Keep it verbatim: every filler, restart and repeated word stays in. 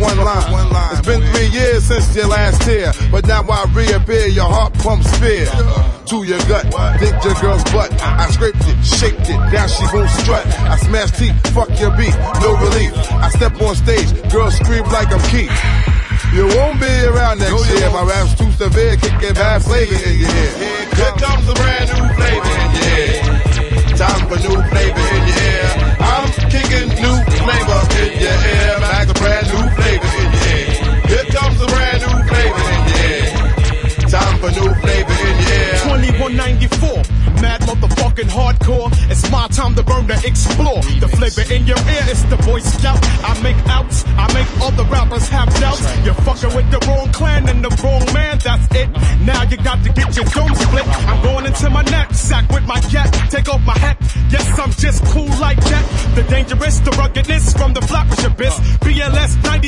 one line. It's been three years since your last tear, but now I reappear, your heart pumps fear to your gut. Think your girl's butt. I scraped it, shaped it, now she won't strut. I smash teeth, fuck your beat, no relief. I step on stage, girls scream like I'm Keith. You won't be around next no, year. My rap's too severe, kicking bad flavor in your ear. Here comes a brand new flavor in your ear. Time for new flavor in your ear. I'm kicking new flavor in your ear. Like a brand new flavor in your ear. Here comes a brand new flavor in your ear. Time for new flavor in your ear. twenty-one ninety-four, mad motherfucking hardcore. It's my time to burn, to explore. The flavor in your ear is the Boy Scout. I make outs, I make other rappers have doubts. You're fucking with the wrong clan and the wrong man, that's it. Now you got to get your dome split. I'm going into my knapsack with my cat. Take off my hat, yes I'm just cool like that. The dangerous, the ruggedness from the flappers abyss. B L S ninety